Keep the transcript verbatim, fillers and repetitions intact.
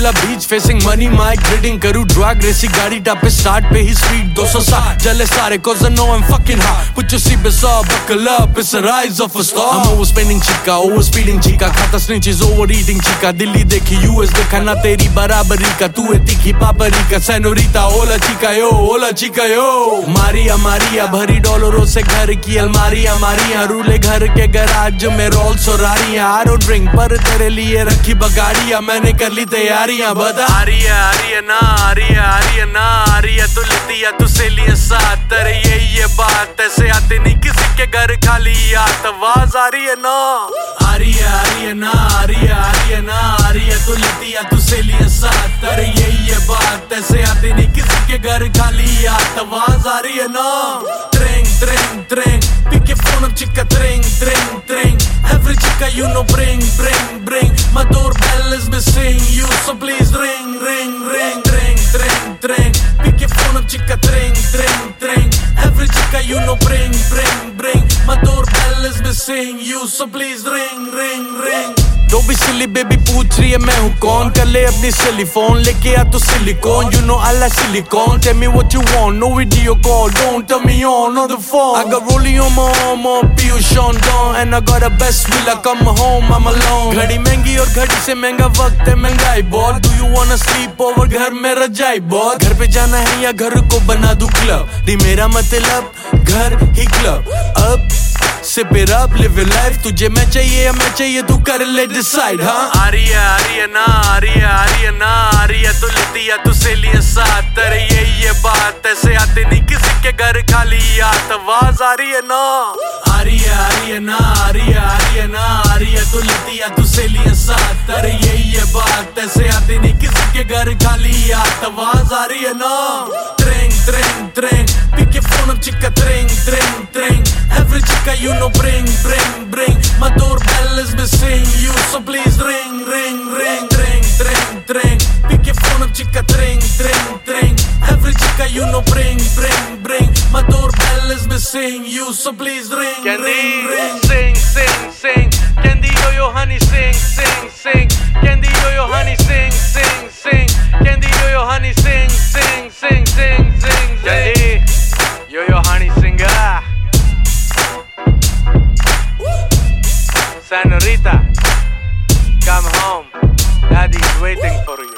Villa beach facing money mic ग्रिडिंग करूं ड्रग रेसी गाड़ी टापे स्टार्ट पे ही स्पीड two sixty जले सारे cause I know I'm fucking hot. Put your seatbelts up, buckle up, it's the rise of a star. I'm overspending chica, overspeeding chica, खाता snitches, overeating chica. Delhi देखी U S देखा ना तेरी बराबरी का, तू है तीखी पापरिका सेनोरिटा ओला चिका यो ओला चिका यो. मारिया मारिया भरी डॉलरों से घर की अलमारियां मारियां, रूले घर के गैराज में रोल्स और आरियां. I don't drink पर तेरे लिए रखी बगाड़ियां, मैंने कर ली तैयारियां. बता आरिया आरिया ना आरिया आरिया ना आरिया तू लेती या तू से लिए साथ. तेरे ये ये बात ऐसे आती नहीं किसी के घर खाली आत. आवाज आ रही है ना आरिया आरिया ना आरिया आरिया ना आरिया तू लेती या तू से लिए साथ. तेरे ये ये बात ऐसे आती नहीं किसी के घर खाली आत. आवाज आ रही है ना ट्रेंग ट्रेंग ट्रेंग pick your phone up chica tring tring tring. Every chica you know bring bring bring. My doorbell is missing you so please ring ring ring ring tring tring. Pick your phone up chica tring tring tring. Every chica you know bring bring bring. My doorbell is missing you so please ring ring ring. Don't be silly baby पूछ रही है मैं हूँ कौन. कर ले अपनी सिली phone लेके आ तो silicon. You know I like silicone. Tell me what you want. No video call. Don't tell me on on the phone. I got rolling on my arm on Pio Sean Don. And I got a best villa. Come home I'm alone. घड़ी महंगी और घड़ी से महंगा वक्त है महंगाई बहुत. Do you wanna sleep over घर में रजाई बहुत. घर पे जाना है या घर को बना दूं क्लब. नहीं मेरा मतलब घर ही क्लब. अब Sip it up, live your life. तुझे मैं चाहिए या मैं चाहिए तू कर ले decide हाँ. आरिया आरिया ना आरिया आरिया ना आरिया तू लेती या तू से लिए साथ. तेरे ये ये बात ऐसे आती नहीं किसी के घर खाली आत. आवाज आ रही है ना आरिया आरिया ना आरिया आरिया ना आरिया तू लेती या तू से लिए साथ. तेरे ये ये बात ऐसे आती नहीं किसी के घर खाली आत. आवाज आ रही है ना ट्रेंग ट्रेंग ट्रेंग. Pick your phone up chica tring tring tring. Every chica you know bring bring bring. My doorbell is missing you so please ring ring ring ring ring ring. Pick your phone up chica tring tring tring. Every chica you know bring bring bring. My doorbell is missing you so please ring Candy, ring ring. Sing sing sing. Candy yo yo honey sing sing sing. Candy yo yo honey sing sing sing. Candy yo yo honey sing sing sing sing sing. Candy yo yo honey singer. Senorita, come home. Daddy's waiting for you.